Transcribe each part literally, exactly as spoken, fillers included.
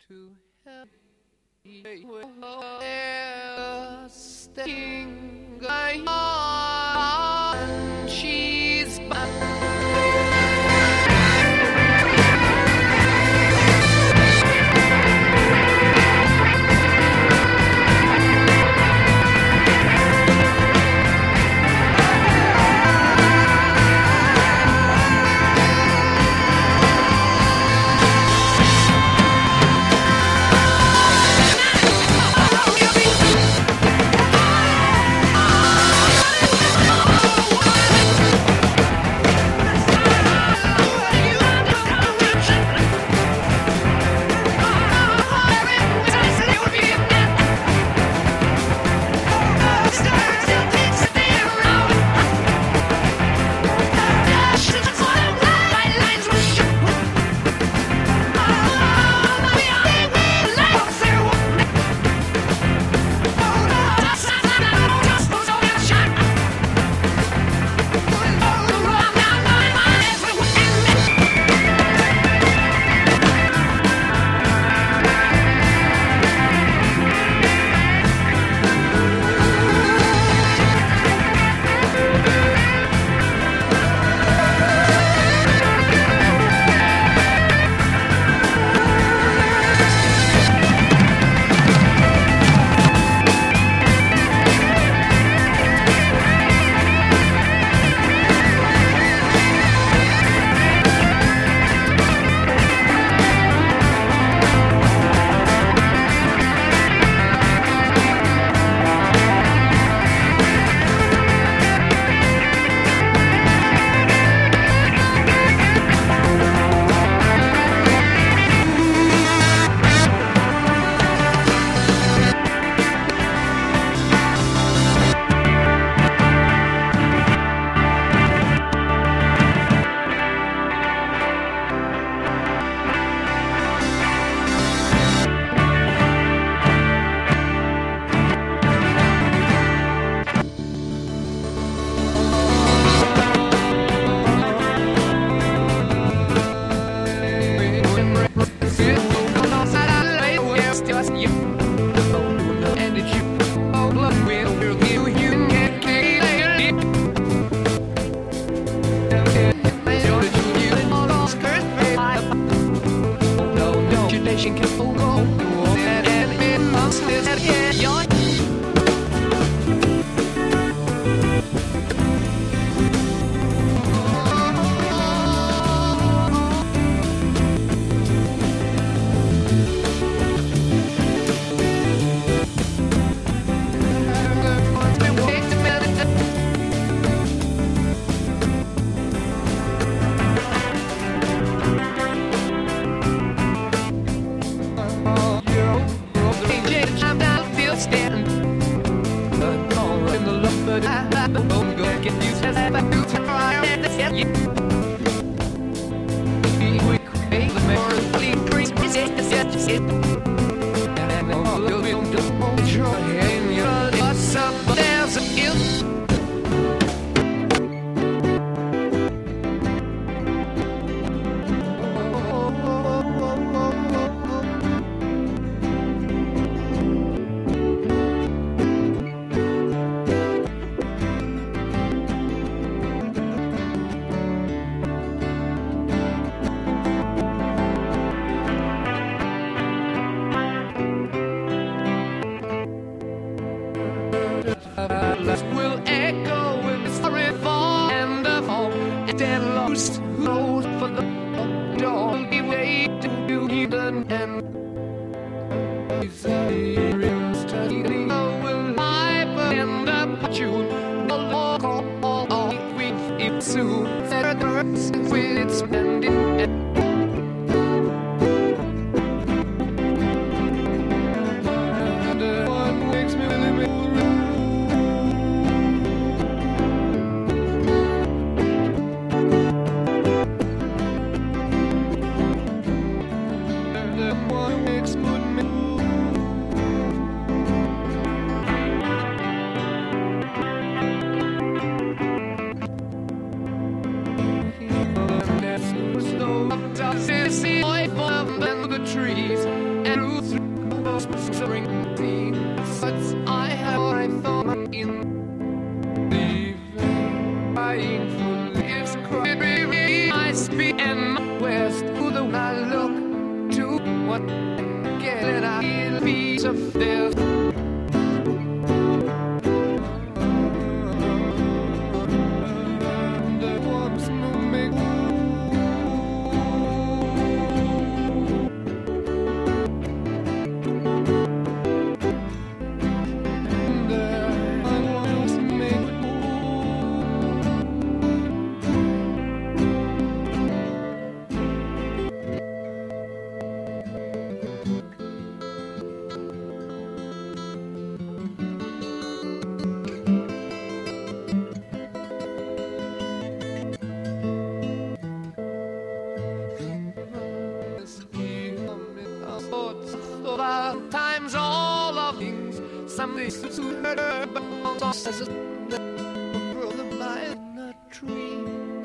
to help there staying on she's will echo in the sorry fall and the fall and then lost road for the dawn be wait to do even and serious study will I end up June the local all we it soon that hurts with its spending trees and Ring the thoughts I have I thought in the crying for is crying I speak and west to the I look to what I get and I feel peace of death. Times all of things, something to her, but also says a brother by a tree.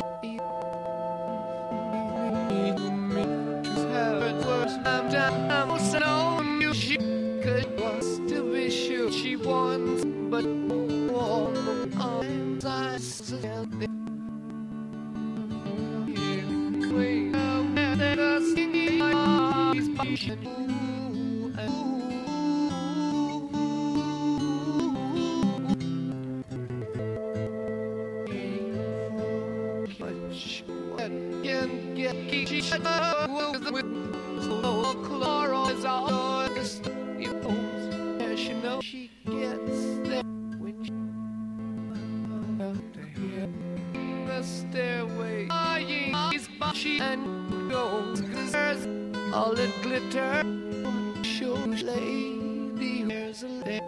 Her words, I'm down, I'm so new. She could was to be sure she wants, but warm arms I said. Way out there, singing my eyes, patient. Can get each other with no chloros August. You know, as she knows, she gets there when she to hear the stairway. Eyeing his body and goes, cause all it glitter shows lady, there's a lady.